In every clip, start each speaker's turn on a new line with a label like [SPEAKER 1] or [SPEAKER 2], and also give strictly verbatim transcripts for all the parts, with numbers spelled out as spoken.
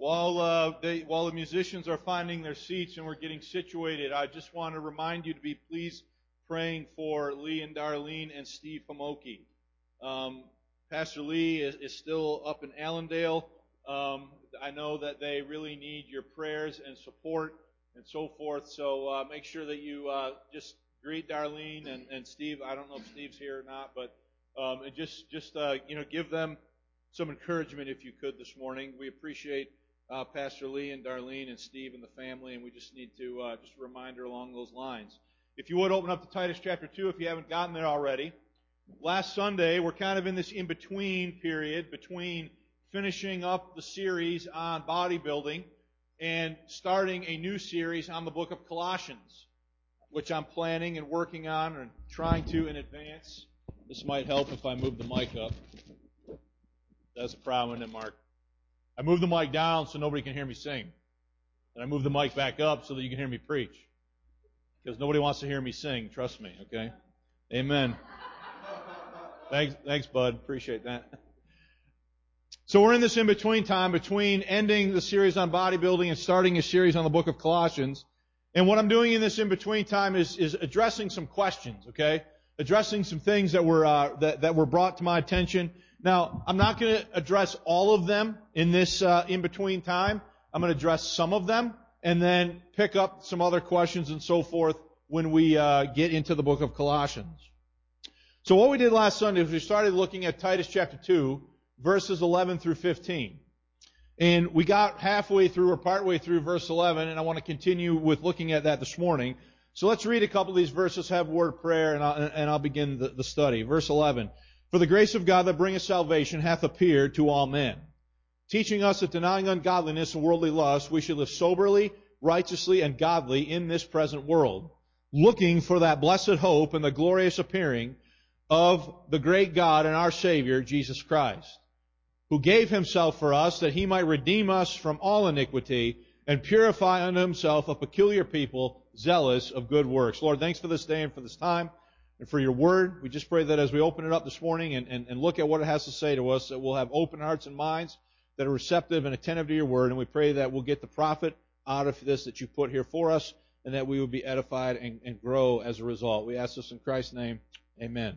[SPEAKER 1] While uh, they, while the musicians are finding their seats and we're getting situated, I just want to remind you to be please praying for Lee and Darlene and Steve Homoki. Um, Pastor Lee is, is still up in Allendale. Um, I know that they really need your prayers and support and so forth. So uh, make sure that you uh, just greet Darlene and, and Steve. I don't know if Steve's here or not, but um, and just just uh, you know give them some encouragement if you could this morning. We appreciate Uh, Pastor Lee and Darlene and Steve and the family, and we just need to, uh, just a reminder along those lines. If you would open up to Titus chapter two if you haven't gotten there already. Last Sunday, we're kind of in this in-between period between finishing up the series on bodybuilding and starting a new series on the book of Colossians, which I'm planning and working on and trying to in advance. This might help if I move the mic up. That's a problem, isn't it, Mark? I move the mic down so nobody can hear me sing. And I move the mic back up so that you can hear me preach. Because nobody wants to hear me sing, trust me, okay? Amen. Thanks, thanks, bud. Appreciate that. So we're in this in-between time between ending the series on bodybuilding and starting a series on the book of Colossians. And what I'm doing in this in-between time is, is addressing some questions, okay? Addressing some things that were, uh, that, that were brought to my attention. Now, I'm not going to address all of them in this uh, in-between time. I'm going to address some of them and then pick up some other questions and so forth when we uh, get into the book of Colossians. So what we did last Sunday is we started looking at Titus chapter two, verses eleven through fifteen. And we got halfway through or partway through verse eleven, and I want to continue with looking at that this morning. So let's read a couple of these verses, have a word of prayer, and I'll, and I'll begin the, the study. Verse eleven. For the grace of God that bringeth salvation hath appeared to all men, teaching us that denying ungodliness and worldly lust, we should live soberly, righteously, and godly in this present world, looking for that blessed hope and the glorious appearing of the great God and our Savior, Jesus Christ, who gave himself for us that he might redeem us from all iniquity and purify unto himself a peculiar people, zealous of good works. Lord, thanks for this day and for this time. And for your word, we just pray that as we open it up this morning and, and, and look at what it has to say to us, that we'll have open hearts and minds that are receptive and attentive to your word. And we pray that we'll get the profit out of this that you put here for us, and that we will be edified and, and grow as a result. We ask this in Christ's name. Amen.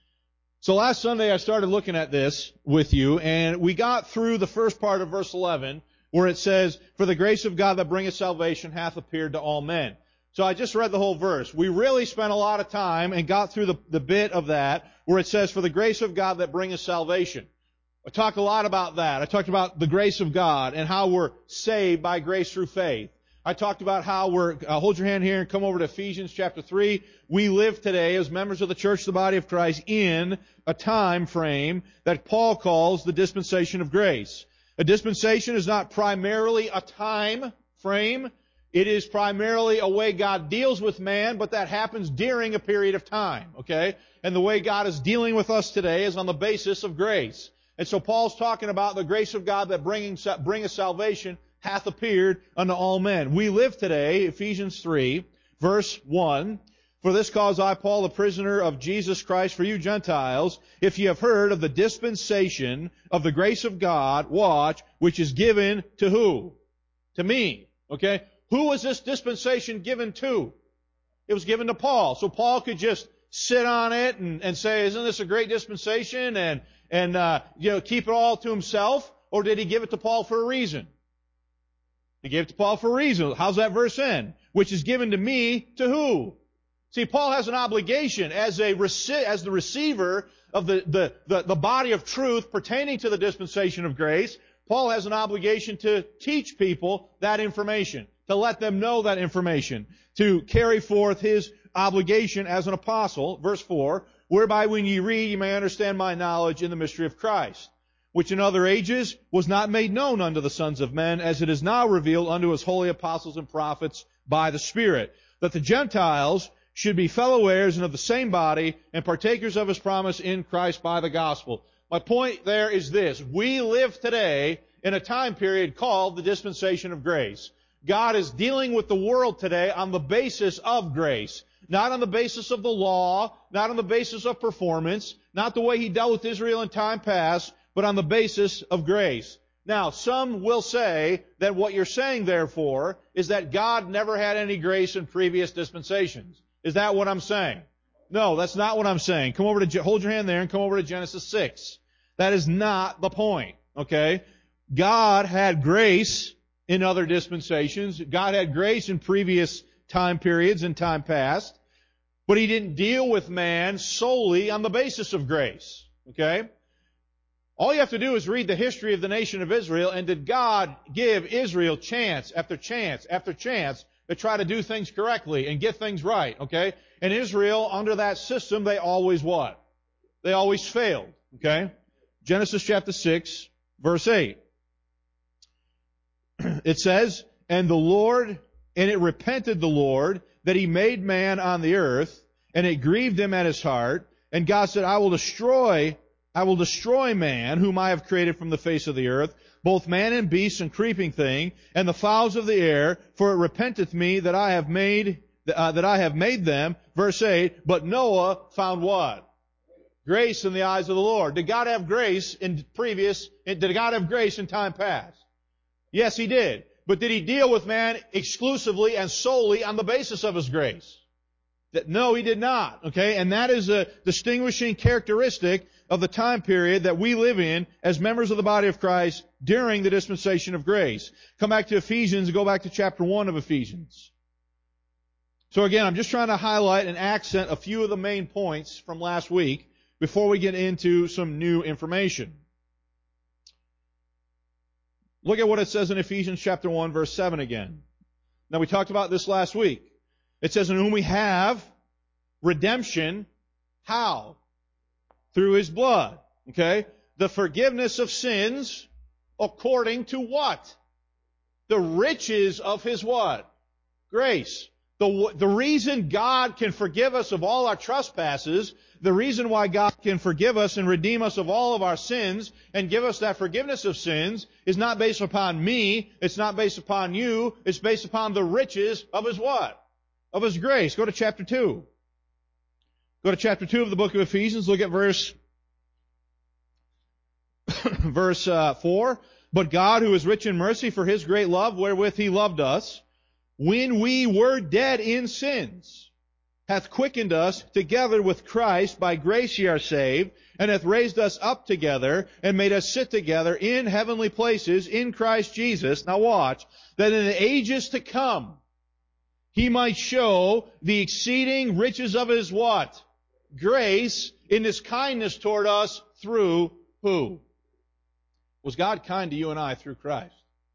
[SPEAKER 1] So last Sunday I started looking at this with you, and we got through the first part of verse eleven, where it says, For the grace of God that bringeth salvation hath appeared to all men. So I just read the whole verse. We really spent a lot of time and got through the, the bit of that where it says, For the grace of God that bringeth salvation. I talked a lot about that. I talked about the grace of God and how we're saved by grace through faith. I talked about how we're, uh, hold your hand here and come over to Ephesians chapter three. We live today as members of the church, the body of Christ, in a time frame that Paul calls the dispensation of grace. A dispensation is not primarily a time frame. It is primarily a way God deals with man, but that happens during a period of time, okay? And the way God is dealing with us today is on the basis of grace. And so Paul's talking about the grace of God that bringing, bringeth salvation hath appeared unto all men. We live today, Ephesians three, verse one, For this cause I, Paul, the prisoner of Jesus Christ, for you Gentiles, if ye have heard of the dispensation of the grace of God, watch, which is given to who? To me, okay? Who was this dispensation given to? It was given to Paul. So Paul could just sit on it and, and say, isn't this a great dispensation? And, and, uh, you know, keep it all to himself? Or did he give it to Paul for a reason? He gave it to Paul for a reason. How's that verse end? Which is given to me to who? See, Paul has an obligation as a, as the receiver of the, the, the, the body of truth pertaining to the dispensation of grace. Paul has an obligation to teach people that information, to let them know that information, to carry forth his obligation as an apostle. Verse four, whereby when ye read, ye may understand my knowledge in the mystery of Christ, which in other ages was not made known unto the sons of men, as it is now revealed unto his holy apostles and prophets by the Spirit, that the Gentiles should be fellow heirs and of the same body, and partakers of his promise in Christ by the gospel. My point there is this. We live today in a time period called the dispensation of grace. God is dealing with the world today on the basis of grace. Not on the basis of the law, not on the basis of performance, not the way he dealt with Israel in time past, but on the basis of grace. Now, some will say that what you're saying, therefore, is that God never had any grace in previous dispensations. Is that what I'm saying? No, that's not what I'm saying. Come over to, hold your hand there and come over to Genesis six. That is not the point, okay? God had grace in other dispensations. God had grace in previous time periods and time past. But He didn't deal with man solely on the basis of grace, okay? All you have to do is read the history of the nation of Israel, and did God give Israel chance after chance after chance to try to do things correctly and get things right, okay? And Israel, under that system, they always what? They always failed, okay? Genesis chapter six, verse eight. It says, And the Lord, and it repented the Lord that He made man on the earth, and it grieved Him at His heart. And God said, I will destroy I will destroy man, whom I have created from the face of the earth, both man and beast and creeping thing, and the fowls of the air, for it repenteth me that I have made, uh, that I have made them. Verse eight, but Noah found what? Grace in the eyes of the Lord. Did God have grace in previous, did God have grace in time past? Yes, He did. But did He deal with man exclusively and solely on the basis of His grace? That, no, He did not. Okay? And that is a distinguishing characteristic of the time period that we live in as members of the body of Christ during the dispensation of grace. Come back to Ephesians and go back to chapter one of Ephesians. So again, I'm just trying to highlight and accent a few of the main points from last week before we get into some new information. Look at what it says in Ephesians chapter one, verse seven again. Now we talked about this last week. It says, in whom we have redemption. How? Through His blood. Okay? The forgiveness of sins according to what? The riches of His what? Grace. The, the reason God can forgive us of all our trespasses, the reason why God can forgive us and redeem us of all of our sins and give us that forgiveness of sins is not based upon me, it's not based upon you, it's based upon the riches of His what? Of His grace. Go to chapter two. Go to chapter two of the book of Ephesians. Look at verse, verse uh, four. But God, who is rich in mercy for His great love, wherewith He loved us, when we were dead in sins, hath quickened us together with Christ. By grace ye are saved, and hath raised us up together, and made us sit together in heavenly places in Christ Jesus. Now watch. That in the ages to come, He might show the exceeding riches of His what? Grace in His kindness toward us through who? Was God kind to you and I through Christ?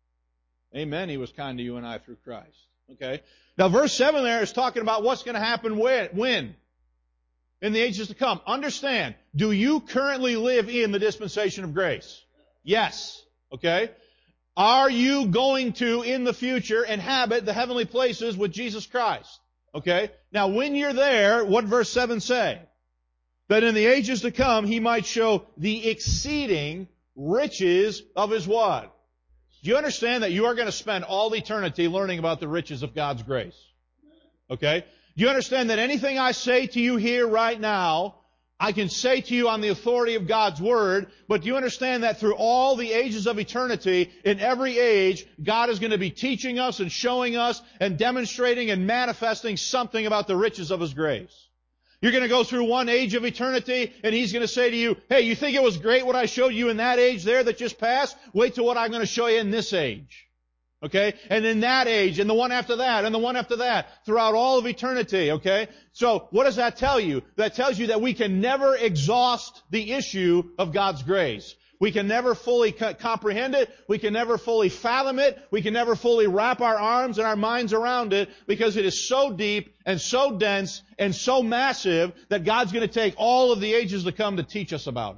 [SPEAKER 1] Amen. He was kind to you and I through Christ. Okay. Now verse seven there is talking about what's going to happen when? When? In the ages to come. Understand, do you currently live in the dispensation of grace? Yes. Okay. Are you going to, in the future, inhabit the heavenly places with Jesus Christ? Okay? Now, when you're there, what verse seven say? That in the ages to come, He might show the exceeding riches of His what? Do you understand that you are going to spend all eternity learning about the riches of God's grace? Okay? Do you understand that anything I say to you here right now, I can say to you on the authority of God's Word, but do you understand that through all the ages of eternity, in every age, God is going to be teaching us and showing us and demonstrating and manifesting something about the riches of His grace? You're going to go through one age of eternity, and He's going to say to you, hey, you think it was great what I showed you in that age there that just passed? Wait till what I'm going to show you in this age. Okay? And in that age, and the one after that, and the one after that, throughout all of eternity, okay? So, what does that tell you? That tells you that we can never exhaust the issue of God's grace. We can never fully co- comprehend it. We can never fully fathom it. We can never fully wrap our arms and our minds around it because it is so deep and so dense and so massive that God's going to take all of the ages to come to teach us about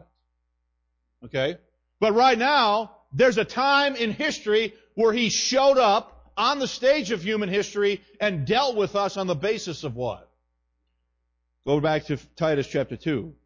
[SPEAKER 1] it. Okay? But right now, there's a time in history where He showed up on the stage of human history and dealt with us on the basis of what? Go back to Titus chapter two.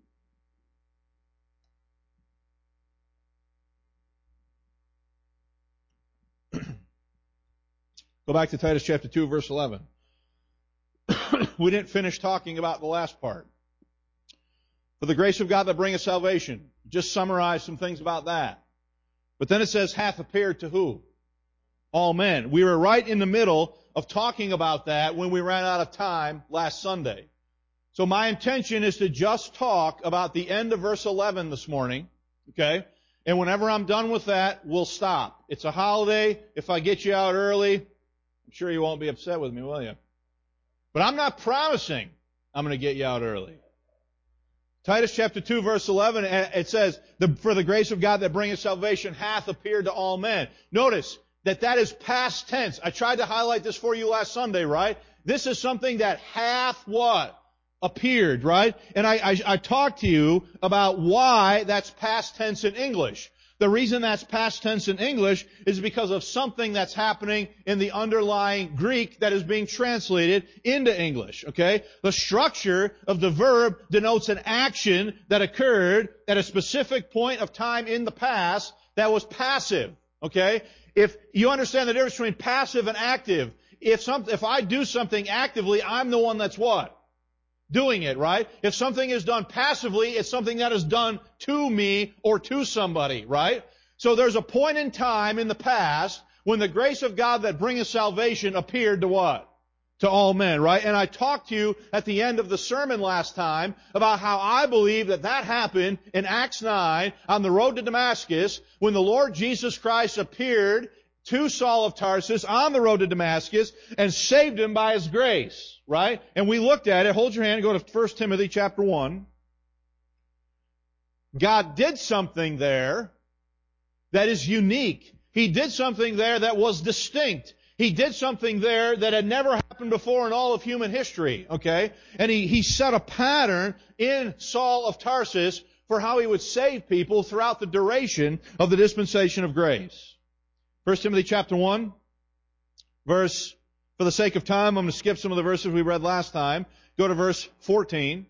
[SPEAKER 1] Go back to Titus chapter two, verse eleven. We didn't finish talking about the last part. For the grace of God that bringeth salvation. Just summarize some things about that. But then it says, hath appeared to who? All men. We were right in the middle of talking about that when we ran out of time last Sunday. So my intention is to just talk about the end of verse eleven this morning, okay? And whenever I'm done with that, we'll stop. It's a holiday. If I get you out early, I'm sure you won't be upset with me, will you? But I'm not promising I'm going to get you out early. Titus chapter two, verse eleven, it says, for the grace of God that bringeth salvation hath appeared to all men. Notice that that is past tense. I tried to highlight this for you last Sunday, right? This is something that hath what? Appeared, right? And I, I, I talked to you about why that's past tense in English. The reason that's past tense in English is because of something that's happening in the underlying Greek that is being translated into English, okay? The structure of the verb denotes an action that occurred at a specific point of time in the past that was passive, okay? If you understand the difference between passive and active, if some, if I do something actively, I'm the one that's what? Doing it, right? If something is done passively, it's something that is done to me or to somebody, right? So there's a point in time in the past when the grace of God that bringeth salvation appeared to what? To all men, right? And I talked to you at the end of the sermon last time about how I believe that that happened in Acts nine on the road to Damascus when the Lord Jesus Christ appeared to Saul of Tarsus on the road to Damascus and saved him by His grace, right? And we looked at it. Hold your hand and go to First Timothy chapter one. God did something there that is unique. He did something there that was distinct. He did something there that had never happened before in all of human history, okay? And he, he set a pattern in Saul of Tarsus for how he would save people throughout the duration of the dispensation of grace. First Timothy chapter one, verse, for the sake of time, I'm going to skip some of the verses we read last time. Go to verse fourteen.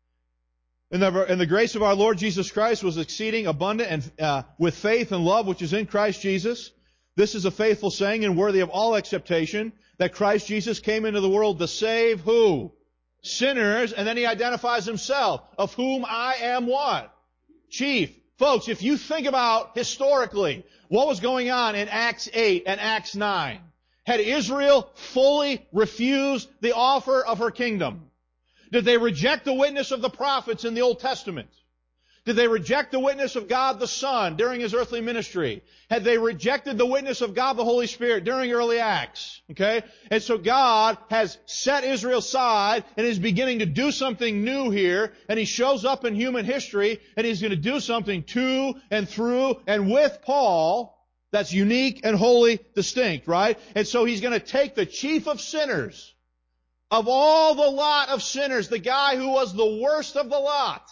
[SPEAKER 1] And the, and the grace of our Lord Jesus Christ was exceeding abundant and uh, with faith and love which is in Christ Jesus. This is a faithful saying and worthy of all acceptation, that Christ Jesus came into the world to save who? Sinners. And then He identifies Himself, of whom I am what? Chief. Folks, if you think about historically what was going on in Acts eight and Acts nine, had Israel fully refused the offer of her kingdom? Did they reject the witness of the prophets in the Old Testament? Did they reject the witness of God the Son during His earthly ministry? Had they rejected the witness of God the Holy Spirit during early Acts? Okay? And so God has set Israel aside and is beginning to do something new here. And He shows up in human history and He's going to do something to and through and with Paul that's unique and wholly distinct, right? And so He's going to take the chief of sinners, of all the lot of sinners, the guy who was the worst of the lot,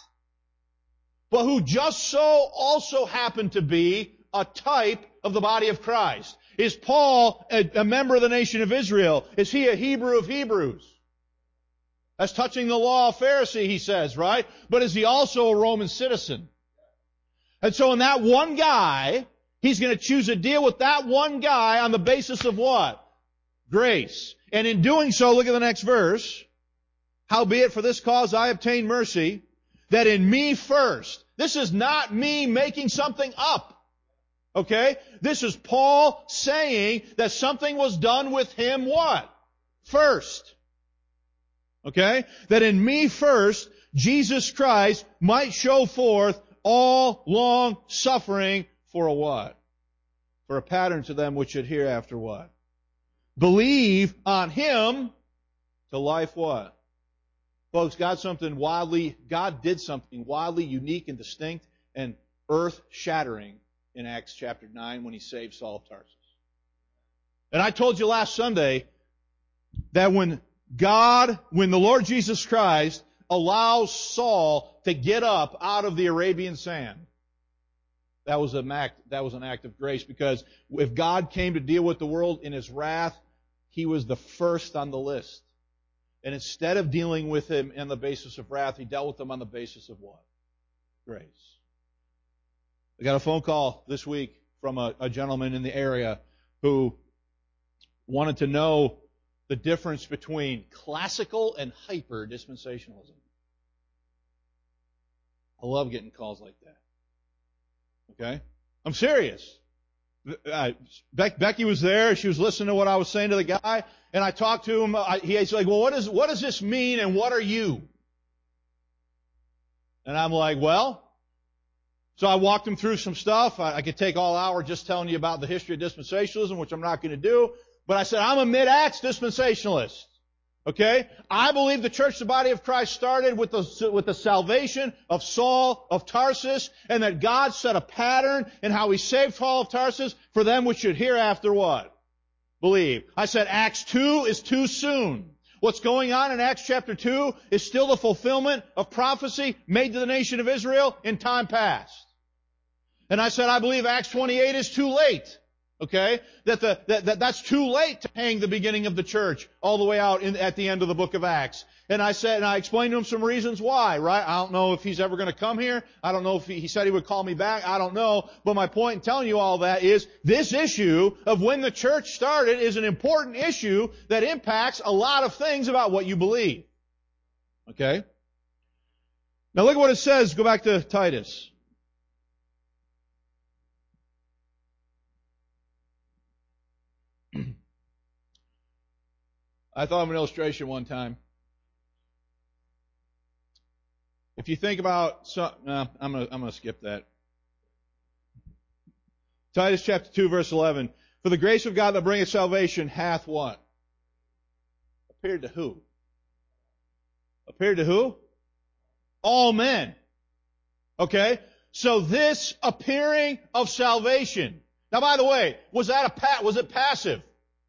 [SPEAKER 1] but who just so also happened to be a type of the body of Christ. Is Paul a, a member of the nation of Israel? Is he a Hebrew of Hebrews? That's touching the law of Pharisee, he says, right? But is he also a Roman citizen? And so in that one guy, He's going to choose to deal with that one guy on the basis of what? Grace. And in doing so, look at the next verse. Howbeit for this cause I obtain mercy, that in me first. This is not me making something up. Okay? This is Paul saying that something was done with him what? First. Okay? That in me first, Jesus Christ might show forth all long suffering for a what? For a pattern to them which should hereafter what? Believe on Him to life what? Folks, God something wildly, God did something wildly unique and distinct and earth-shattering in Acts chapter nine when He saved Saul of Tarsus. And I told you last Sunday that when God, when the Lord Jesus Christ allows Saul to get up out of the Arabian sand, that was an act, that was an act of grace, because if God came to deal with the world in His wrath, He was the first on the list. And instead of dealing with him on the basis of wrath, He dealt with them on the basis of what? Grace. I got a phone call this week from a, a gentleman in the area who wanted to know the difference between classical and hyper dispensationalism. I love getting calls like that. Okay? I'm serious. uh, Beck, Becky was there. She was listening to what I was saying to the guy, and I talked to him. I, he's like, well, what, is, what does this mean, and what are you? And I'm like, well, so I walked him through some stuff. I, I could take all hour just telling you about the history of dispensationalism, which I'm not going to do. But I said, I'm a mid-Acts dispensationalist. Okay? I believe the church, the body of Christ, started with the, with the salvation of Saul of Tarsus, and that God set a pattern in how He saved Saul of Tarsus for them which should hereafter what? Believe. I said Acts two is too soon. What's going on in Acts chapter two is still the fulfillment of prophecy made to the nation of Israel in time past. And I said, I believe Acts twenty-eight is too late. Okay? That the, that, that, that's too late to hang the beginning of the church all the way out in, at the end of the book of Acts. And I said, and I explained to him some reasons why, right? I don't know if he's ever going to come here. I don't know if he, he said he would call me back. I don't know. But my point in telling you all that is this issue of when the church started is an important issue that impacts a lot of things about what you believe. Okay? Now look at what it says. Go back to Titus. I thought of an illustration one time. If you think about, some, no, I'm going to I'm going to skip that. Titus chapter two, verse eleven. For the grace of God that bringeth salvation hath what? Appeared to who? Appeared to who? All men. Okay? So this appearing of salvation. Now, by the way, was that a pa- was it passive?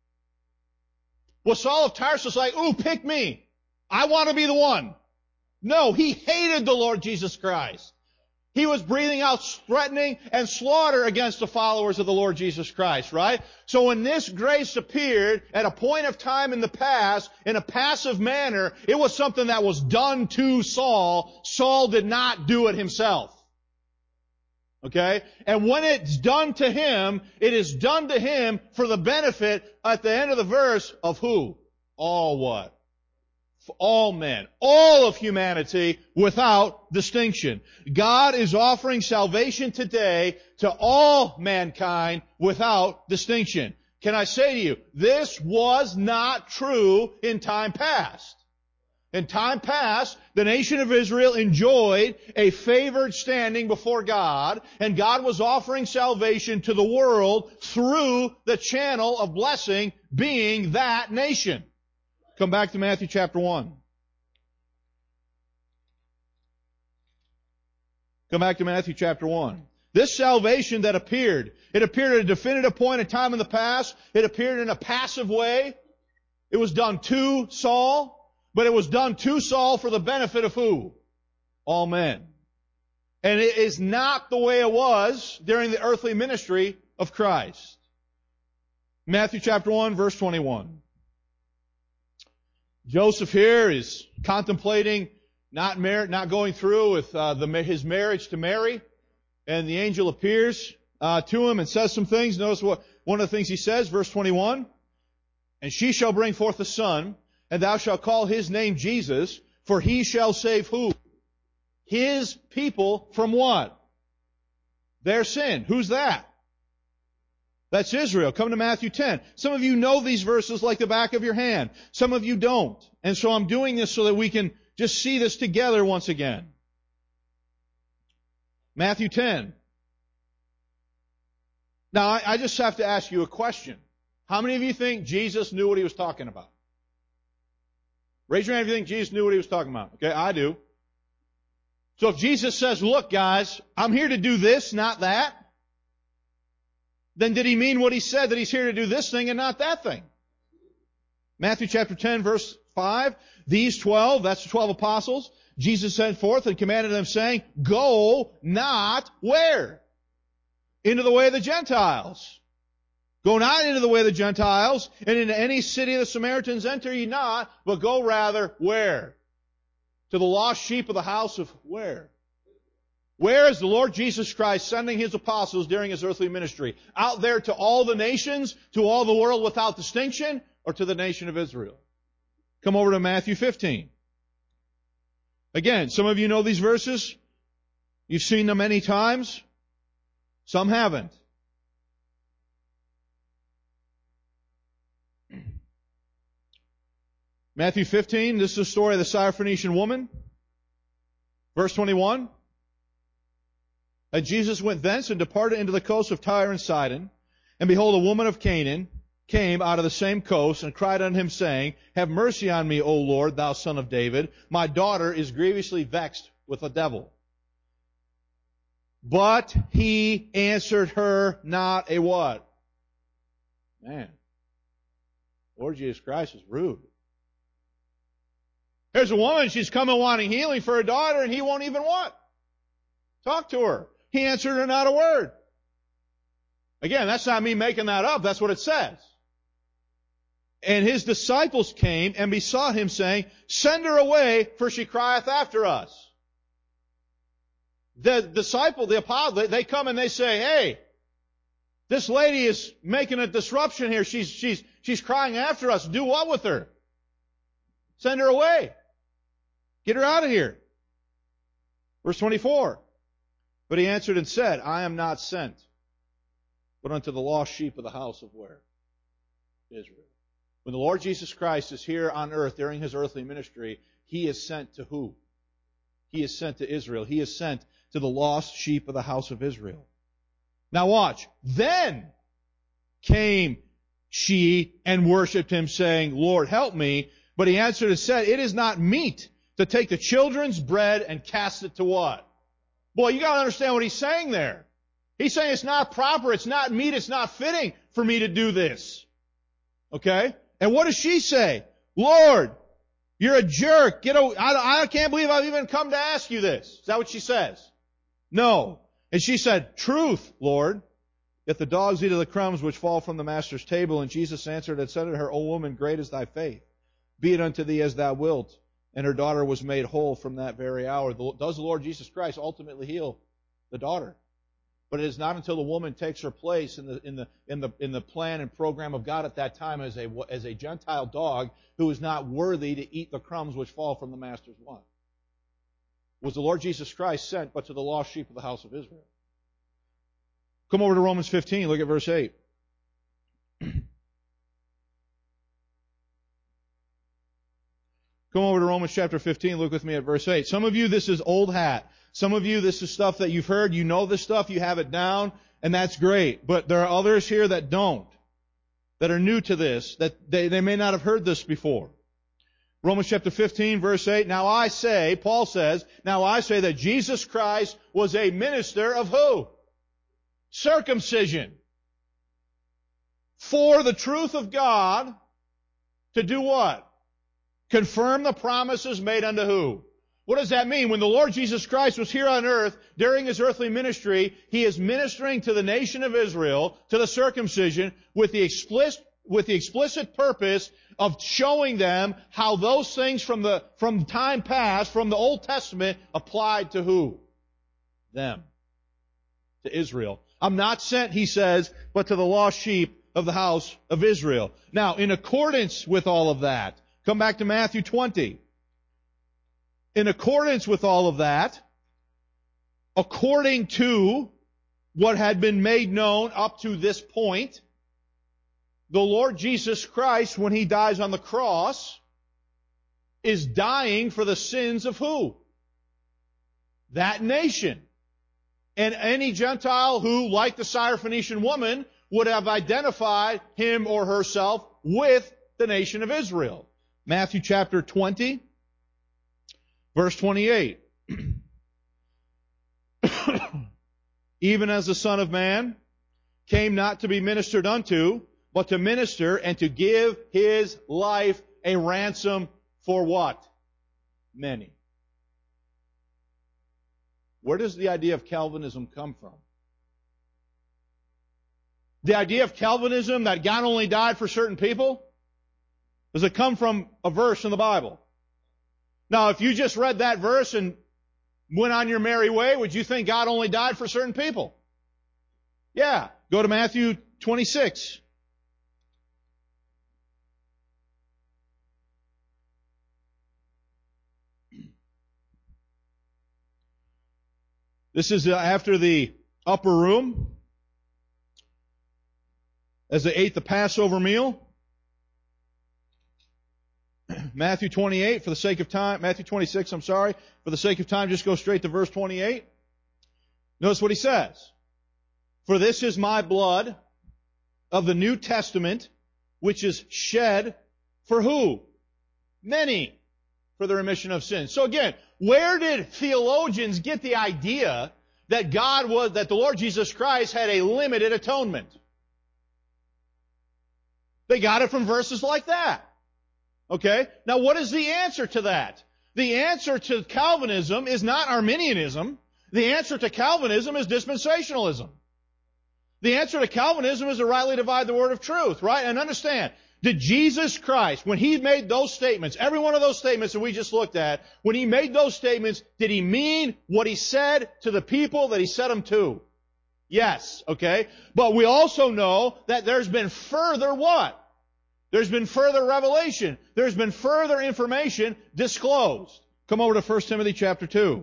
[SPEAKER 1] Was Saul of Tarsus like, ooh, pick me. I want to be the one. No, he hated the Lord Jesus Christ. He was breathing out threatening and slaughter against the followers of the Lord Jesus Christ, right? So when this grace appeared at a point of time in the past, in a passive manner, it was something that was done to Saul. Saul did not do it himself. Okay? And when it's done to him, it is done to him for the benefit, at the end of the verse, of who? All what? For all men. All of humanity without distinction. God is offering salvation today to all mankind without distinction. Can I say to you, this was not true in time past. In time past, the nation of Israel enjoyed a favored standing before God, and God was offering salvation to the world through the channel of blessing being that nation. Come back to Matthew chapter one. Come back to Matthew chapter one. This salvation that appeared, it appeared at a definitive point in time in the past. It appeared in a passive way. It was done to Saul. But it was done to Saul for the benefit of who? All men. And it is not the way it was during the earthly ministry of Christ. Matthew chapter one, verse twenty-one. Joseph here is contemplating not mar- not going through with uh, the, his marriage to Mary. And the angel appears uh, to him and says some things. Notice what one of the things he says, verse twenty-one. And she shall bring forth a son, and thou shalt call his name Jesus, for he shall save who? His people from what? Their sin. Who's that? That's Israel. Come to Matthew ten. Some of you know these verses like the back of your hand. Some of you don't. And so I'm doing this so that we can just see this together once again. Matthew ten. Now, I, I just have to ask you a question. How many of you think Jesus knew what he was talking about? Raise your hand if you think Jesus knew what he was talking about. Okay, I do. So if Jesus says, look guys, I'm here to do this, not that, then did he mean what he said, that he's here to do this thing and not that thing? Matthew chapter ten, verse five, these twelve, that's the twelve apostles, Jesus sent forth and commanded them, saying, go not where? Into the way of the Gentiles. Go not into the way of the Gentiles, and into any city of the Samaritans enter ye not, but go rather where? To the lost sheep of the house of where? Where is the Lord Jesus Christ sending His apostles during His earthly ministry? Out there to all the nations, to all the world without distinction, or to the nation of Israel? Come over to Matthew fifteen. Again, some of you know these verses. You've seen them many times. Some haven't. Matthew fifteen, this is the story of the Syrophoenician woman. Verse twenty-one. And Jesus went thence and departed into the coast of Tyre and Sidon. And behold, a woman of Canaan came out of the same coast and cried unto him, saying, Have mercy on me, O Lord, thou son of David. My daughter is grievously vexed with a devil. But he answered her not a what? Man, Lord Jesus Christ is rude. There's a woman, she's coming wanting healing for her daughter, and he won't even what? Talk to her. He answered her not a word. Again, that's not me making that up. That's what it says. And his disciples came and besought him, saying, Send her away, for she crieth after us. The disciple, the apostle, they come and they say, Hey, this lady is making a disruption here. She's, she's, she's crying after us. Do what with her? Send her away. Get her out of here. Verse twenty-four. But he answered and said, I am not sent, but unto the lost sheep of the house of where? Israel. When the Lord Jesus Christ is here on earth during His earthly ministry, He is sent to who? He is sent to Israel. He is sent to the lost sheep of the house of Israel. Now watch. Then came she and worshipped Him, saying, Lord, help me. But He answered and said, It is not meet to take the children's bread and cast it to what? Boy, you gotta understand what He's saying there. He's saying it's not proper, it's not meet, it's not fitting for me to do this. Okay? And what does she say? Lord, you're a jerk. Get a, I, I can't believe I've even come to ask you this. Is that what she says? No. And she said, Truth, Lord. Yet the dogs eat of the crumbs which fall from the master's table. And Jesus answered and said to her, O woman, great is thy faith. Be it unto thee as thou wilt. And her daughter was made whole from that very hour. Does the Lord Jesus Christ ultimately heal the daughter? But it is not until the woman takes her place in the in the in the in the plan and program of God at that time as a as a Gentile dog who is not worthy to eat the crumbs which fall from the master's what? Was the Lord Jesus Christ sent but to the lost sheep of the house of Israel? Come over to Romans fifteen. Look at verse eight. Come over to Romans chapter fifteen. Look with me at verse eight. Some of you, this is old hat. Some of you, this is stuff that you've heard. You know this stuff. You have it down. And that's great. But there are others here that don't. That are new to this. That they, they may not have heard this before. Romans chapter fifteen, verse eight. Now I say, Paul says, Now I say that Jesus Christ was a minister of who? Circumcision. For the truth of God to do what? Confirm the promises made unto who? What does that mean? When the Lord Jesus Christ was here on earth during His earthly ministry, He is ministering to the nation of Israel, to the circumcision, with the explicit, with the explicit purpose of showing them how those things from the, from time past, from the Old Testament, applied to who? Them. To Israel. I'm not sent, He says, but to the lost sheep of the house of Israel. Now, in accordance with all of that, come back to Matthew twenty. In accordance with all of that, according to what had been made known up to this point, the Lord Jesus Christ, when He dies on the cross, is dying for the sins of who? That nation. And any Gentile who, like the Syrophoenician woman, would have identified him or herself with the nation of Israel. Matthew chapter twenty, verse twenty-eight. Even as the Son of Man came not to be ministered unto, but to minister and to give His life a ransom for what? Many. Where does the idea of Calvinism come from? The idea of Calvinism that God only died for certain people? Does it come from a verse in the Bible? Now, if you just read that verse and went on your merry way, would you think God only died for certain people? Yeah. Go to Matthew twenty-six. This is after the upper room, as they ate the Passover meal. Matthew twenty-eight, for the sake of time, Matthew twenty-six, I'm sorry, for the sake of time, just go straight to verse twenty-eight. Notice what he says. For this is my blood of the New Testament, which is shed for who? Many, for the remission of sins. So again, where did theologians get the idea that God was, that the Lord Jesus Christ had a limited atonement? They got it from verses like that. Okay? Now what is the answer to that? The answer to Calvinism is not Arminianism. The answer to Calvinism is dispensationalism. The answer to Calvinism is to rightly divide the word of truth, right? And understand, did Jesus Christ, when He made those statements, every one of those statements that we just looked at, when He made those statements, did He mean what He said to the people that He said them to? Yes, okay? But we also know that there's been further what? There's been further revelation. There's been further information disclosed. Come over to First Timothy chapter two.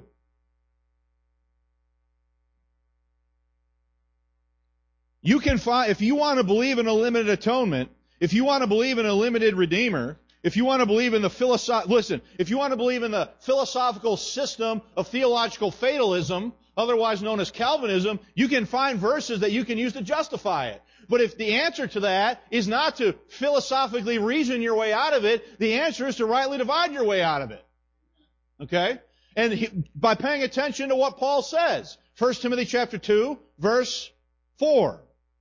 [SPEAKER 1] You can find, if you want to believe in a limited atonement, if you want to believe in a limited Redeemer, if you want to believe in the philosoph, listen, if you want to believe in the philosophical system of theological fatalism, otherwise known as Calvinism, you can find verses that you can use to justify it. But if the answer to that is not to philosophically reason your way out of it, the answer is to rightly divide your way out of it. Okay? And he, by paying attention to what Paul says, First Timothy chapter two, verse four.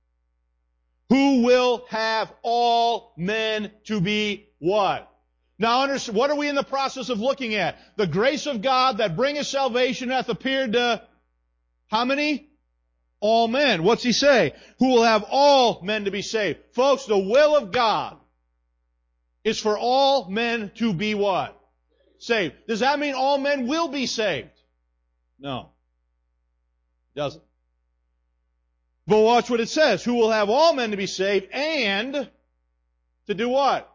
[SPEAKER 1] Who will have all men to be what? Now, understand, what are we in the process of looking at? The grace of God that bringeth salvation hath appeared to how many? All men. What's he say? Who will have all men to be saved. Folks, the will of God is for all men to be what? Saved. Does that mean all men will be saved? No. It doesn't. But watch what it says. Who will have all men to be saved and to do what?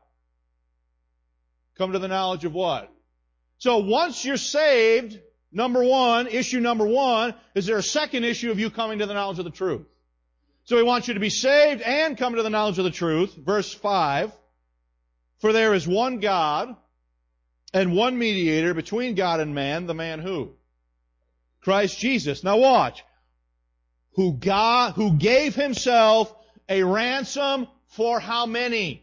[SPEAKER 1] Come to the knowledge of what? So once you're saved, number one, issue number one, is there a second issue of you coming to the knowledge of the truth? So he wants you to be saved and come to the knowledge of the truth. Verse five. For there is one God and one mediator between God and man, the man who? Christ Jesus. Now watch. Who God, who gave Himself a ransom for how many?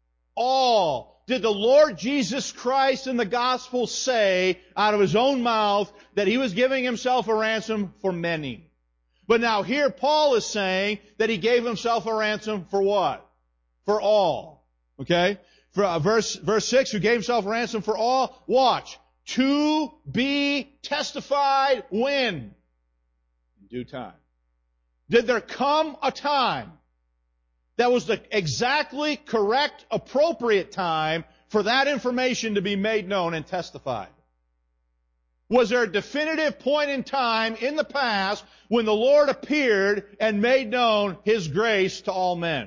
[SPEAKER 1] All. Did the Lord Jesus Christ in the gospel say out of His own mouth that He was giving Himself a ransom for many? But now here Paul is saying that He gave Himself a ransom for what? For all. Okay? For uh, verse, verse six, who gave Himself a ransom for all. Watch. To be testified when? In due time. Did there come a time that was the exactly correct, appropriate time for that information to be made known and testified? Was there a definitive point in time in the past when the Lord appeared and made known His grace to all men?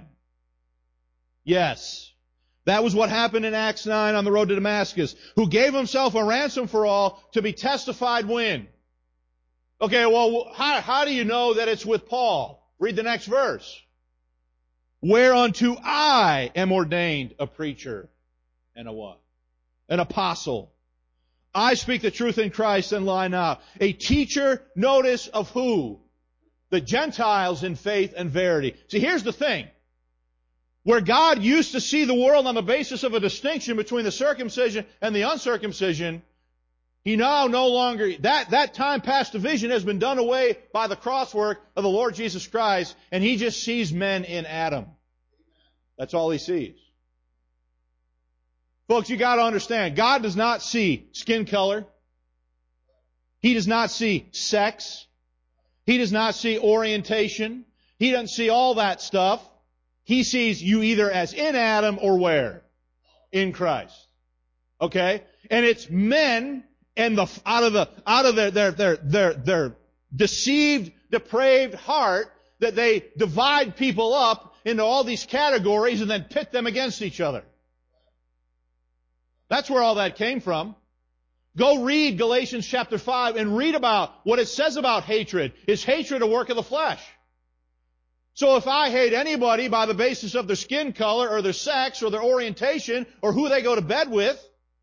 [SPEAKER 1] Yes. That was what happened in Acts nine on the road to Damascus. Who gave Himself a ransom for all to be testified when? Okay, well, how, how do you know that it's with Paul? Read the next verse. Whereunto I am ordained a preacher and a what? An apostle. I speak the truth in Christ and lie not. A teacher, notice, of who? The Gentiles in faith and verity. See, here's the thing. Where God used to see the world on the basis of a distinction between the circumcision and the uncircumcision, He now no longer, that, that time past division has been done away by the crosswork of the Lord Jesus Christ, and He just sees men in Adam. That's all He sees. Folks, you gotta understand, God does not see skin color. He does not see sex. He does not see orientation. He doesn't see all that stuff. He sees you either as in Adam or where? In Christ. Okay? And it's men and the, out of the, out of their, their, their, their, their deceived, depraved heart that they divide people up into all these categories and then pit them against each other. That's where all that came from. Go read Galatians chapter five and read about what it says about hatred. Is hatred a work of the flesh? So if I hate anybody by the basis of their skin color or their sex or their orientation or who they go to bed with,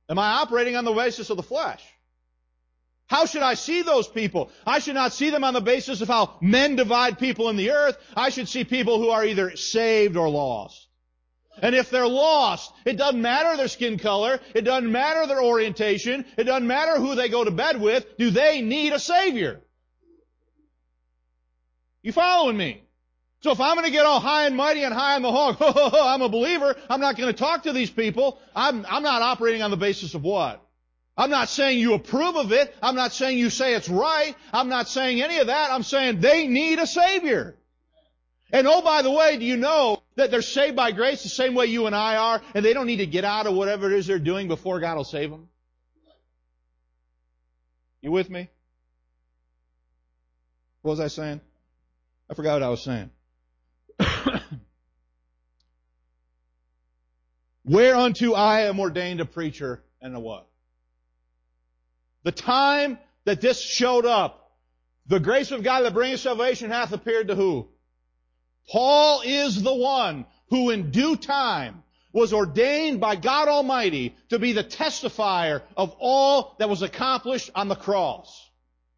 [SPEAKER 1] Am I operating on the basis of the flesh? How should I see those people? I should not see them on the basis of how men divide people in the earth. I should see people who are either saved or lost. And if they're lost, it doesn't matter their skin color. It doesn't matter their orientation. It doesn't matter who they go to bed with. Do they need a Savior? You following me? So if I'm going to get all high and mighty and high on the hog, ho, ho, ho, I'm a believer, I'm not going to talk to these people. I'm, I'm not operating on the basis of what? I'm not saying you approve of it. I'm not saying you say it's right. I'm not saying any of that. I'm saying they need a Savior. And oh, by the way, do you know that they're saved by grace the same way you and I are, and they don't need to get out of whatever it is they're doing before God will save them? You with me? What was I saying? I forgot what I was saying. Whereunto I am ordained a preacher and a what? The time that this showed up, the grace of God that bringeth salvation hath appeared to who? Paul is the one who in due time was ordained by God Almighty to be the testifier of all that was accomplished on the cross.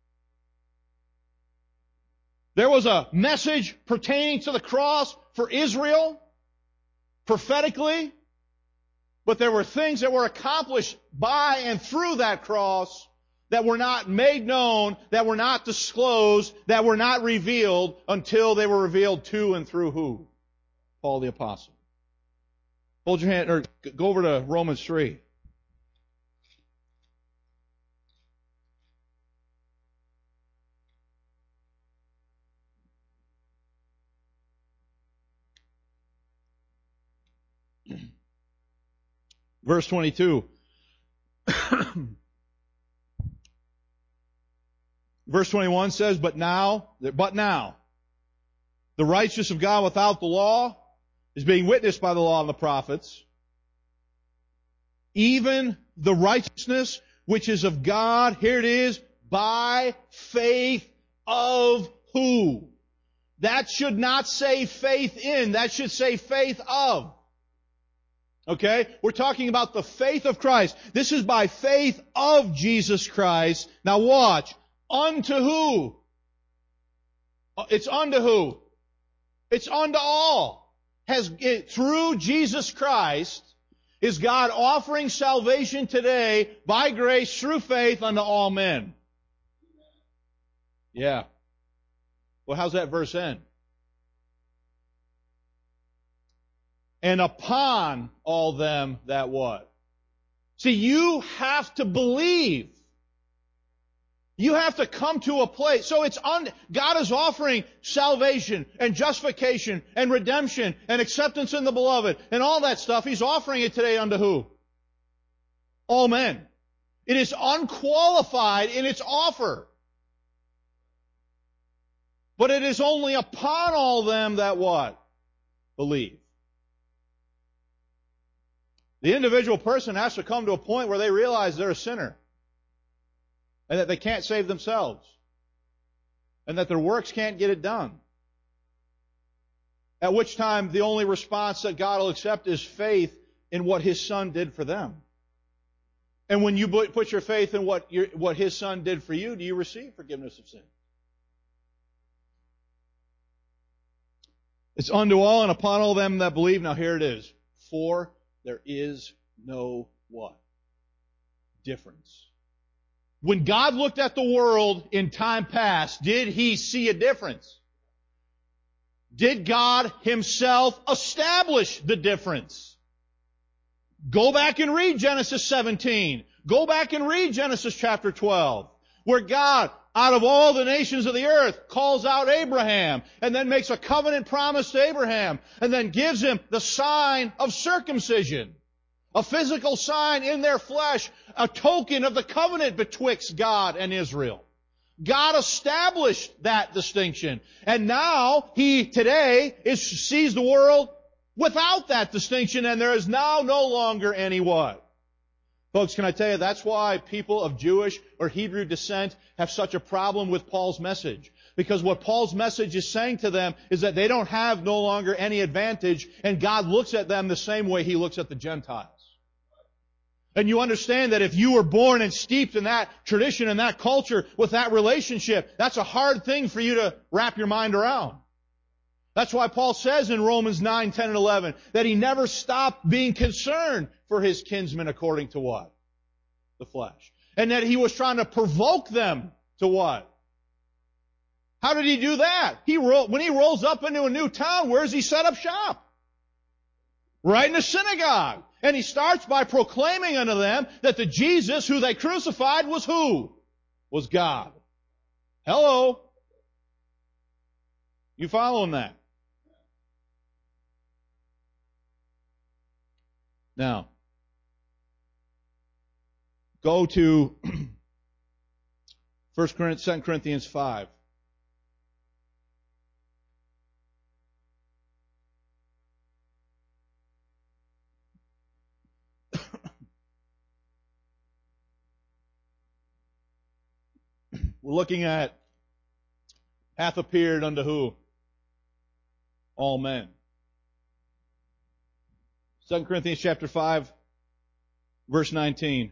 [SPEAKER 1] There was a message pertaining to the cross for Israel, prophetically, but there were things that were accomplished by and through that cross that were not made known, that were not disclosed, that were not revealed until they were revealed to and through who? Paul the Apostle. Hold your hand, or go over to Romans three. Verse twenty-two. Verse twenty-one says, But now, but now, the righteousness of God without the law is being witnessed by the law and the prophets, even the righteousness which is of God, here it is, by faith of who? That should not say faith in, that should say faith of. Okay? We're talking about the faith of Christ. This is by faith of Jesus Christ. Now watch. Unto who? It's unto who? It's unto all. Has it, through Jesus Christ is God offering salvation today by grace through faith unto all men. Yeah. Well, how's that verse end? And upon all them that what? See, you have to believe. You have to come to a place. So it's un, God is offering salvation and justification and redemption and acceptance in the beloved and all that stuff. He's offering it today unto who? All men. It is unqualified in its offer. But it is only upon all them that what? Believe. The individual person has to come to a point where they realize they're a sinner. And that they can't save themselves. And that their works can't get it done. At which time the only response that God will accept is faith in what His Son did for them. And when you put your faith in what, your, what His Son did for you, do you receive forgiveness of sin? It's unto all and upon all them that believe. Now here it is. For there is no what? Difference. When God looked at the world in time past, did He see a difference? Did God Himself establish the difference? Go back and read Genesis seventeen. Go back and read Genesis chapter twelve, where God, out of all the nations of the earth, calls out Abraham and then makes a covenant promise to Abraham and then gives him the sign of circumcision. A physical sign in their flesh, a token of the covenant betwixt God and Israel. God established that distinction. And now He today is, sees the world without that distinction, and there is now no longer any what? Folks, can I tell you, that's why people of Jewish or Hebrew descent have such a problem with Paul's message. Because what Paul's message is saying to them is that they don't have no longer any advantage, and God looks at them the same way He looks at the Gentiles. And you understand that if you were born and steeped in that tradition and that culture with that relationship, that's a hard thing for you to wrap your mind around. That's why Paul says in Romans nine, ten, and eleven that he never stopped being concerned for his kinsmen according to what? The flesh. And that he was trying to provoke them to what? How did he do that? He ro- when he rolls up into a new town, where does he set up shop? Right in the synagogue. And he starts by proclaiming unto them that the Jesus who they crucified was who? Was God. Hello? You following that? Now, go to First Corinthians, Second Corinthians five. We're looking at hath appeared unto who? All men. Second Corinthians chapter five, verse nineteen.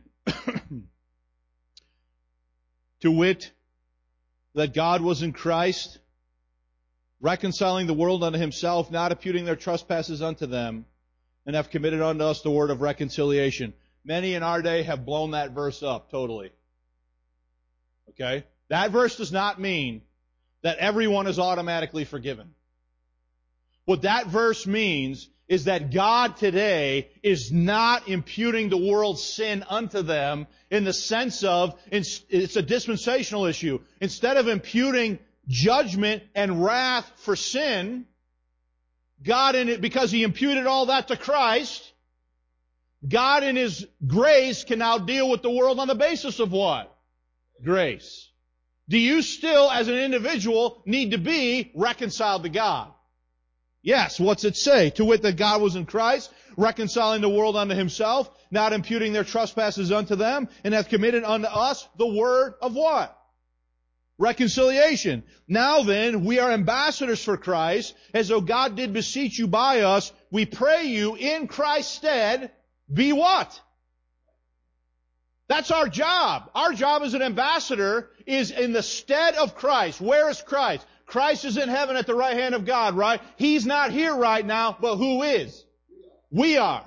[SPEAKER 1] To wit, that God was in Christ, reconciling the world unto himself, not imputing their trespasses unto them, and have committed unto us the word of reconciliation. Many in our day have blown that verse up totally. Okay? That verse does not mean that everyone is automatically forgiven. What that verse means is that God today is not imputing the world's sin unto them in the sense of, it's a dispensational issue. Instead of imputing judgment and wrath for sin, God in it, because He imputed all that to Christ, God in His grace can now deal with the world on the basis of what? Grace. Do you still, as an individual, need to be reconciled to God? Yes, what's it say? To wit, that God was in Christ, reconciling the world unto himself, not imputing their trespasses unto them, and hath committed unto us the word of what? Reconciliation. Now then, we are ambassadors for Christ, as though God did beseech you by us. We pray you in Christ's stead, be what? That's our job. Our job as an ambassador is in the stead of Christ. Where is Christ? Christ is in heaven at the right hand of God, right? He's not here right now, but who is? We are.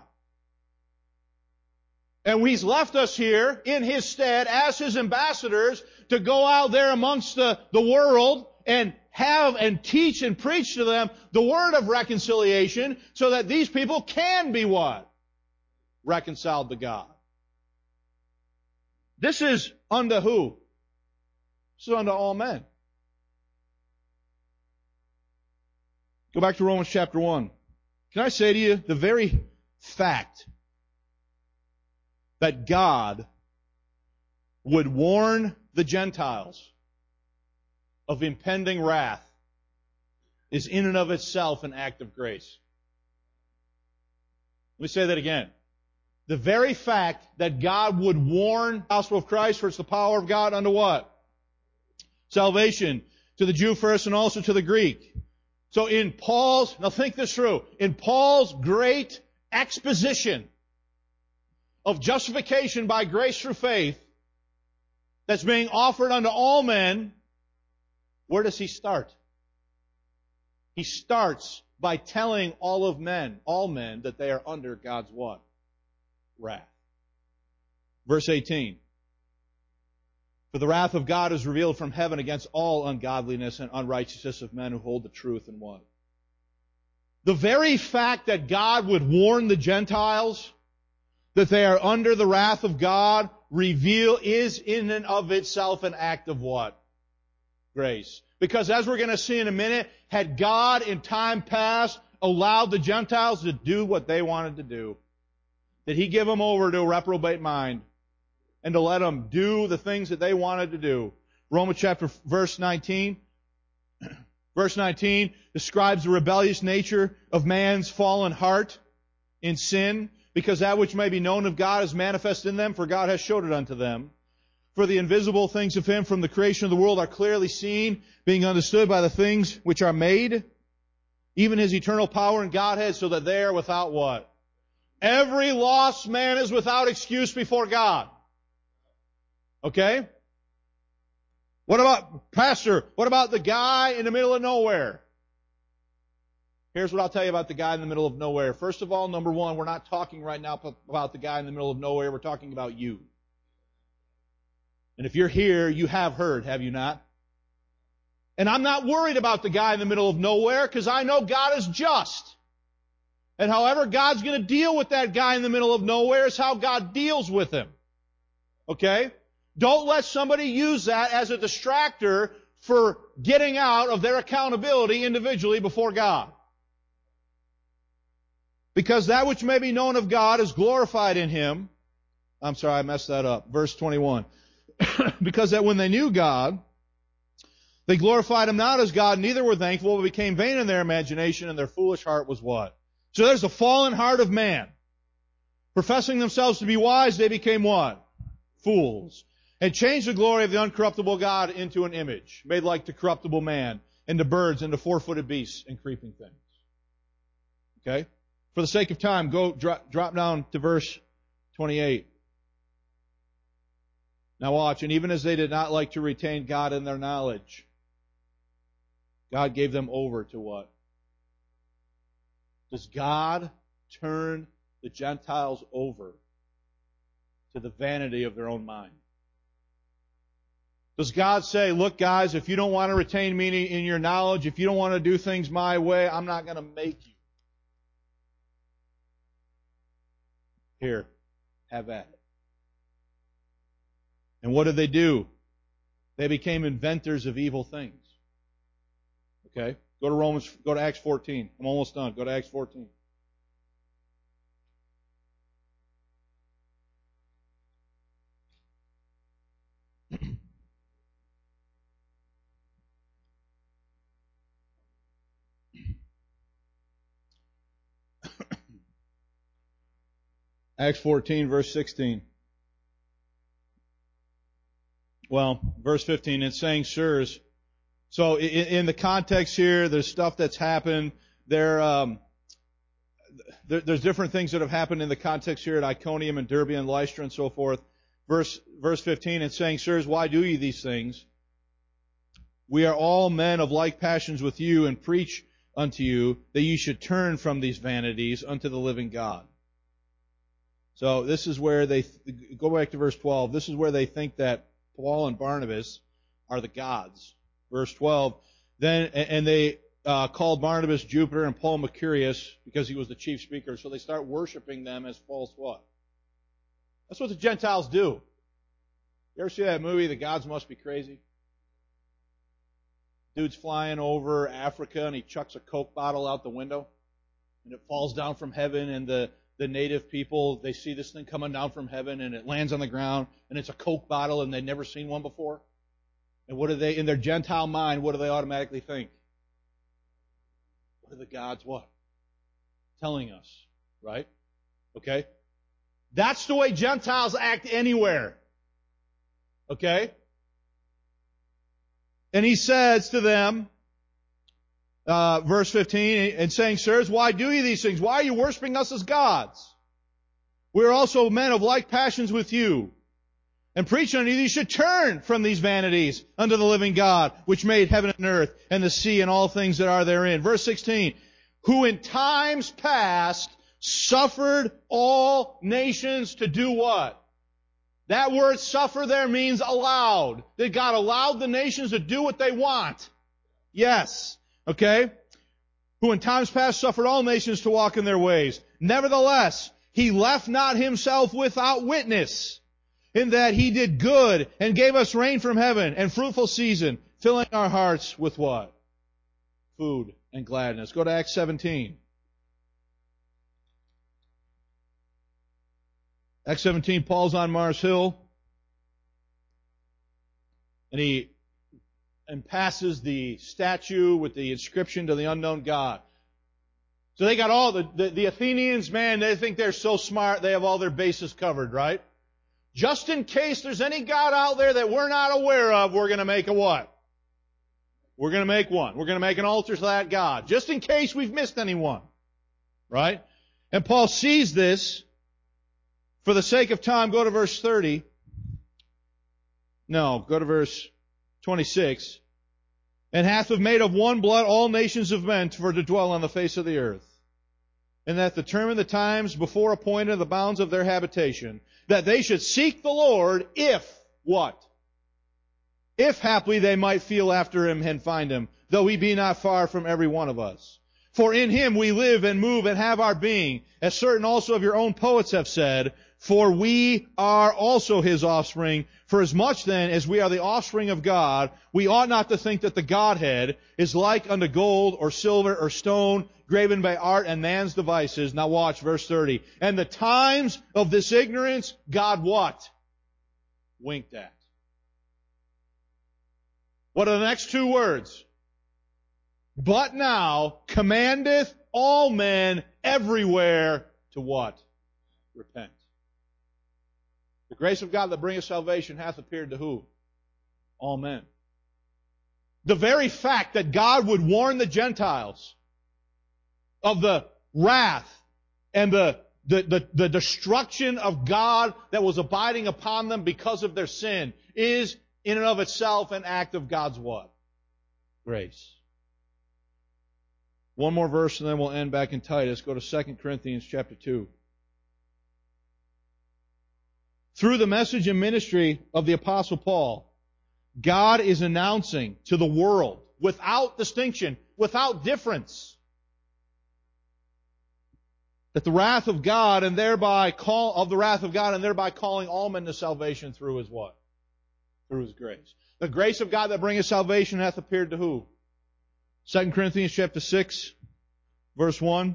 [SPEAKER 1] And He's left us here in His stead as His ambassadors to go out there amongst the, the world and have and teach and preach to them the word of reconciliation so that these people can be what? Reconciled to God. This is unto who? This is unto all men. Go back to Romans chapter one. Can I say to you, the very fact that God would warn the Gentiles of impending wrath is in and of itself an act of grace. Let me say that again. The very fact that God would warn the gospel of Christ, for it's the power of God unto what? Salvation. To the Jew first and also to the Greek. So in Paul's, now think this through, in Paul's great exposition of justification by grace through faith that's being offered unto all men, where does he start? He starts by telling all of men, all men, that they are under God's what? Wrath. Verse eighteen. For the wrath of God is revealed from heaven against all ungodliness and unrighteousness of men who hold the truth and what? The very fact that God would warn the Gentiles that they are under the wrath of God reveal is in and of itself an act of what? Grace. Because as we're going to see in a minute, had God in time past allowed the Gentiles to do what they wanted to do, did He give them over to a reprobate mind and to let them do the things that they wanted to do? Romans chapter verse nineteen. Verse nineteen describes the rebellious nature of man's fallen heart in sin, because that which may be known of God is manifest in them, for God has showed it unto them. For the invisible things of Him from the creation of the world are clearly seen, being understood by the things which are made, even His eternal power and Godhead, so that they are without what? Every lost man is without excuse before God. Okay? What about, Pastor, what about the guy in the middle of nowhere? Here's what I'll tell you about the guy in the middle of nowhere. First of all, number one, we're not talking right now about the guy in the middle of nowhere. We're talking about you. And if you're here, you have heard, have you not? And I'm not worried about the guy in the middle of nowhere because I know God is just. And however God's going to deal with that guy in the middle of nowhere is how God deals with him. Okay? Don't let somebody use that as a distractor for getting out of their accountability individually before God. Because that which may be known of God is glorified in Him. I'm sorry, I messed that up. Verse twenty-one. Because that when they knew God, they glorified Him not as God, neither were thankful, but became vain in their imagination, and their foolish heart was what? So there's the fallen heart of man. Professing themselves to be wise, they became what? Fools. And changed the glory of the uncorruptible God into an image, made like the corruptible man, into birds, into four-footed beasts, and creeping things. Okay? For the sake of time, go drop, drop down to verse twenty-eight. Now watch, and even as they did not like to retain God in their knowledge, God gave them over to what? Does God turn the Gentiles over to the vanity of their own mind? Does God say, look guys, if you don't want to retain me in your knowledge, if you don't want to do things my way, I'm not going to make you. Here, have at it. And what did they do? They became inventors of evil things. Okay? Go to Romans, go to Acts fourteen. I'm almost done. Go to Acts fourteen. Acts fourteen, verse sixteen. Well, verse fifteen, it's saying, sirs. So in, in the context here, there's stuff that's happened. There, um, there, there's different things that have happened in the context here at Iconium and Derbe and Lystra and so forth. Verse, verse fifteen, it's saying, sirs, why do ye these things? We are all men of like passions with you, and preach unto you that ye should turn from these vanities unto the living God. So this is where they, go back to verse twelve, this is where they think that Paul and Barnabas are the gods. Verse twelve, then, and they uh, called Barnabas Jupiter and Paul Mercurius because he was the chief speaker, so they start worshiping them as false what? That's what the Gentiles do. You ever see that movie, The Gods Must Be Crazy? Dude's flying over Africa and he chucks a Coke bottle out the window and it falls down from heaven, and the The native people, they see this thing coming down from heaven and it lands on the ground and it's a Coke bottle and they'd never seen one before. And what do they, in their Gentile mind, what do they automatically think? What are the gods what? Telling us, right? Okay? That's the way Gentiles act anywhere. Okay? And he says to them, Uh, verse fifteen, and saying, sirs, why do ye these things? Why are you worshiping us as gods? We are also men of like passions with you. And preach unto you that you should turn from these vanities unto the living God, which made heaven and earth, and the sea, and all things that are therein. Verse sixteen, who in times past suffered all nations to do what? That word suffer there means allowed. That God allowed the nations to do what they want. Yes. Okay? Who in times past suffered all nations to walk in their ways. Nevertheless, He left not Himself without witness, in that He did good and gave us rain from heaven and fruitful season, filling our hearts with what? Food and gladness. Go to Acts seventeen. Acts seventeen, Paul's on Mars Hill, and he and passes the statue with the inscription to the unknown God. So they got all the, the, the Athenians, man, they think they're so smart, they have all their bases covered, right? Just in case there's any God out there that we're not aware of, we're going to make a what? We're going to make one. We're going to make an altar to that God. Just in case we've missed anyone. Right? And Paul sees this. For the sake of time, go to verse thirty. No, go to verse twenty-six. And hath have made of one blood all nations of men for to dwell on the face of the earth. And that determine the times before appointed the bounds of their habitation, that they should seek the Lord if, what? If haply they might feel after him and find him, though he be not far from every one of us. For in him we live and move and have our being, as certain also of your own poets have said, for we are also his offspring. For as much then as we are the offspring of God, we ought not to think that the Godhead is like unto gold or silver or stone, graven by art and man's devices. Now watch verse thirty. And the times of this ignorance, God what? Winked at. What are the next two words? But now commandeth all men everywhere to what? Repent. The grace of God that bringeth salvation hath appeared to who? All men. The very fact that God would warn the Gentiles of the wrath and the, the, the, the destruction of God that was abiding upon them because of their sin is in and of itself an act of God's what? Grace. One more verse and then we'll end back in Titus. Go to Second Corinthians chapter two. Through the message and ministry of the Apostle Paul, God is announcing to the world, without distinction, without difference, that the wrath of God and thereby call of the wrath of God and thereby calling all men to salvation through His what? Through His grace. The grace of God that bringeth salvation hath appeared to who? Second Corinthians chapter six, verse one.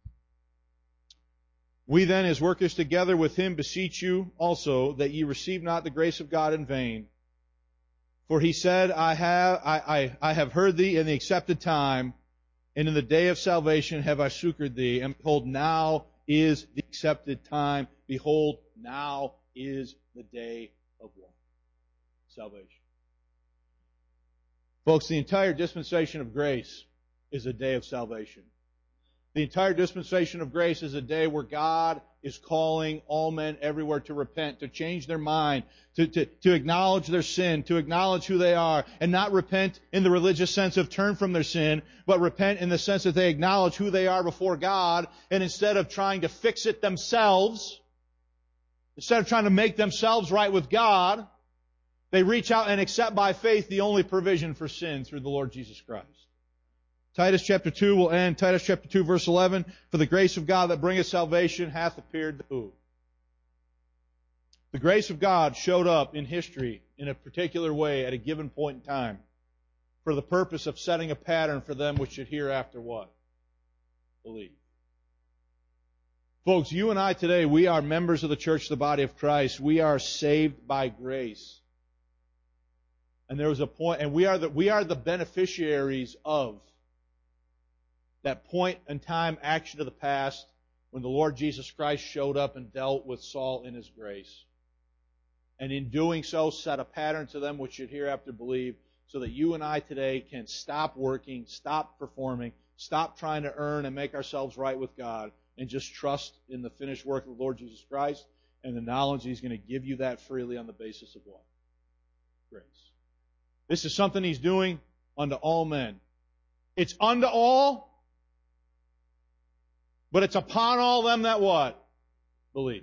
[SPEAKER 1] We then, as workers together with him, beseech you also that ye receive not the grace of God in vain. For he said, I have, I, I, I have heard thee in the accepted time, and in the day of salvation have I succored thee. And behold, now is the accepted time. Behold, now is the day of what? Salvation. Folks, the entire dispensation of grace is a day of salvation. The entire dispensation of grace is a day where God is calling all men everywhere to repent, to change their mind, to, to, to acknowledge their sin, to acknowledge who they are, and not repent in the religious sense of turn from their sin, but repent in the sense that they acknowledge who they are before God, and instead of trying to fix it themselves, instead of trying to make themselves right with God, they reach out and accept by faith the only provision for sin through the Lord Jesus Christ. Titus chapter two will end. Titus chapter two verse eleven. For the grace of God that bringeth salvation hath appeared to who? The grace of God showed up in history in a particular way at a given point in time for the purpose of setting a pattern for them which should hereafter what? Believe. Folks, you and I today, we are members of the church, the body of Christ. We are saved by grace. And there was a point, and we are the, we are the beneficiaries of that point in time action of the past when the Lord Jesus Christ showed up and dealt with Saul in His grace. And in doing so, set a pattern to them which should hereafter believe, so that you and I today can stop working, stop performing, stop trying to earn and make ourselves right with God, and just trust in the finished work of the Lord Jesus Christ and the knowledge He's going to give you that freely on the basis of what? Grace. This is something He's doing unto all men. It's unto all, but it's upon all them that what? Believe.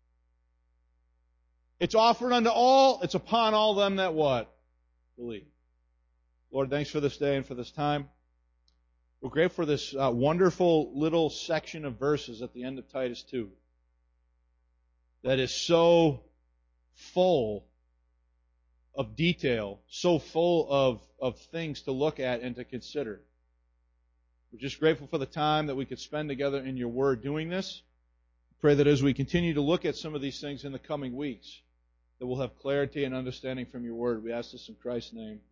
[SPEAKER 1] It's offered unto all. It's upon all them that what? Believe. Lord, thanks for this day and for this time. We're grateful for this uh, wonderful little section of verses at the end of Titus two that is so full of detail, so full of, of things to look at and to consider. We're just grateful for the time that we could spend together in your word doing this. Pray that as we continue to look at some of these things in the coming weeks, that we'll have clarity and understanding from your word. We ask this in Christ's name.